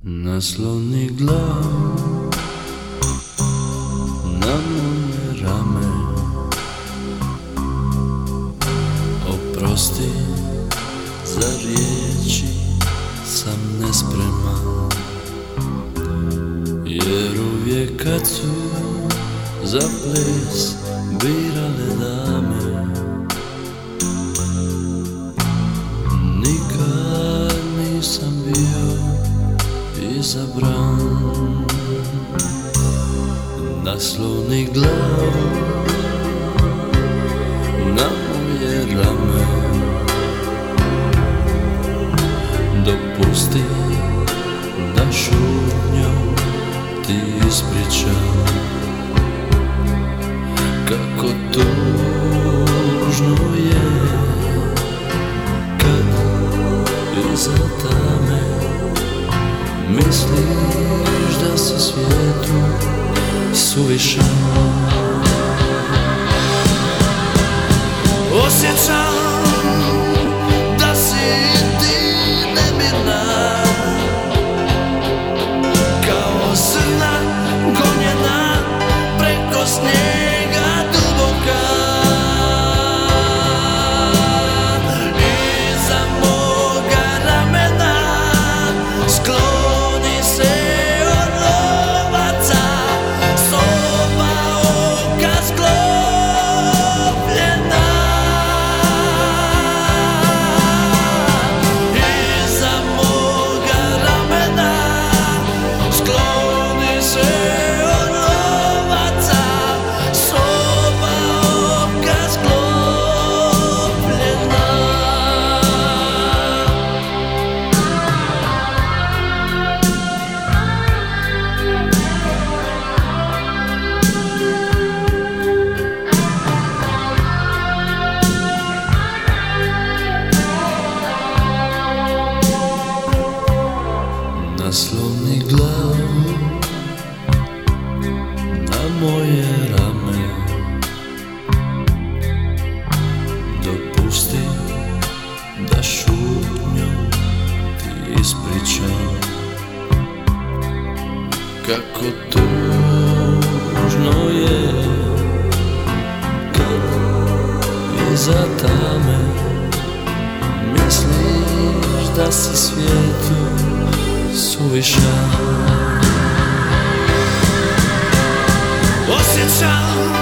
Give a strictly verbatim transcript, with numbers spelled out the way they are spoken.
Nasloni glavu na moje rame, oprosti, za riječi sam nespreman, jer uvijek kad su za ples birale dame, nikad nisam bio izabran. Nasloni glavu na moje rame, dopusti da šutnjom ti ispričam kako tužno je kad iza tame misliš da si svijetu suvišan. Osjećam da si ti nemirna, kao srna gonjena preko snijega duboka. Iza moga ramena skloni se od lovaca, soba oka sklopljena. Iza moga ramena skloni se od lovaca, soba oka sklopljena. Nasloni glavu na moje rame, dopusti da šutnjom ti ispričam kako tužno je kad iza tame misliš da si svijetu suvišan. Osjećam